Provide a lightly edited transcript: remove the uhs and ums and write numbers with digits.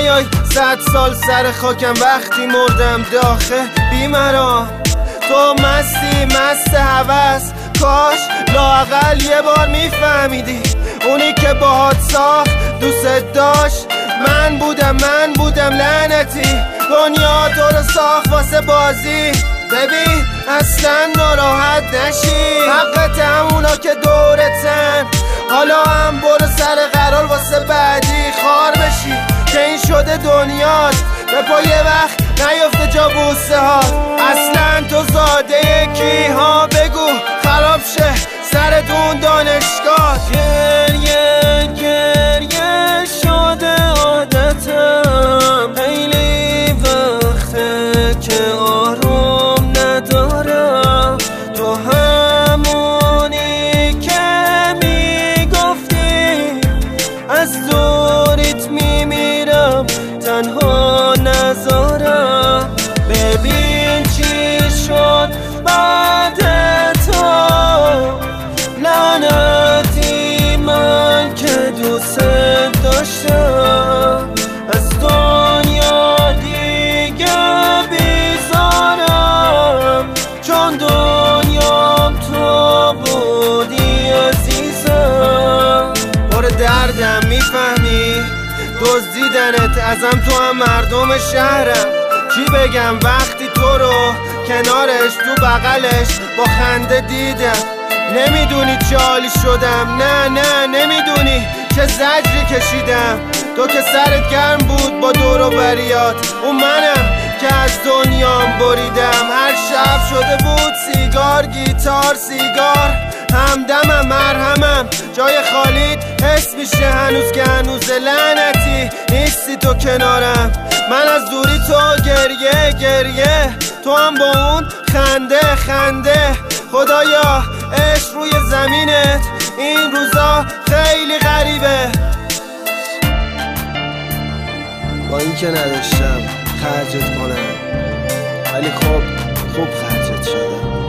نیای 100 سال سر خاکم وقتی مردم داخل بیمرام. تو مستی مست هوس، کاش لااقل یه بار میفهمیدی اونی که باهات ساخت دوست داشت من بودم لعنتی. دنیا تو رو ساخت واسه بازی، ببین اصلا ناراحت نشی، حقت همونا که دورتن. حالا هم برو سر قرار واسه بعدی خار بشی که این شده دنیات، به پای وقت نیفته جا بوسه ها. اصلا تو زاده کی ها بگو خراب شه سرتون دانشگاه. گریه گریه شده عادتم، خیلی وقته که آروم ندارم. تو همونی که میگفتی از دوریت میمیرم تنها نذارم. ببین چی شد بعد تو، لعنتی من که دوست داشتم. از دنیا دیگه بیزارم، چون دنیام تو بودی عزیزم. پر دردم میفهمی، دزدیدنت ازم، تو هم مردم شهرم. چی بگم وقتی تو رو کنارش تو بغلش با خنده دیدم. نمیدونی چه حالی شدم، نه نمیدونی چه زجری کشیدم. تو که سرت گرم بود با دور و بریات، اون منم که از دنیام بریدم. هر شب شده بود سیگار گیتار سیگار، همدمم مرهمم جای خالیت حس میشه هنوز که هنوز. لعنتی نیستی تو کنارم، من از دوری تو گریه تو هم با اون خنده. خدایا عشق روی زمینت این روزا خیلی غریبه. با این که نداشتم خرجت کنم، ولی خوب خرجت شدم.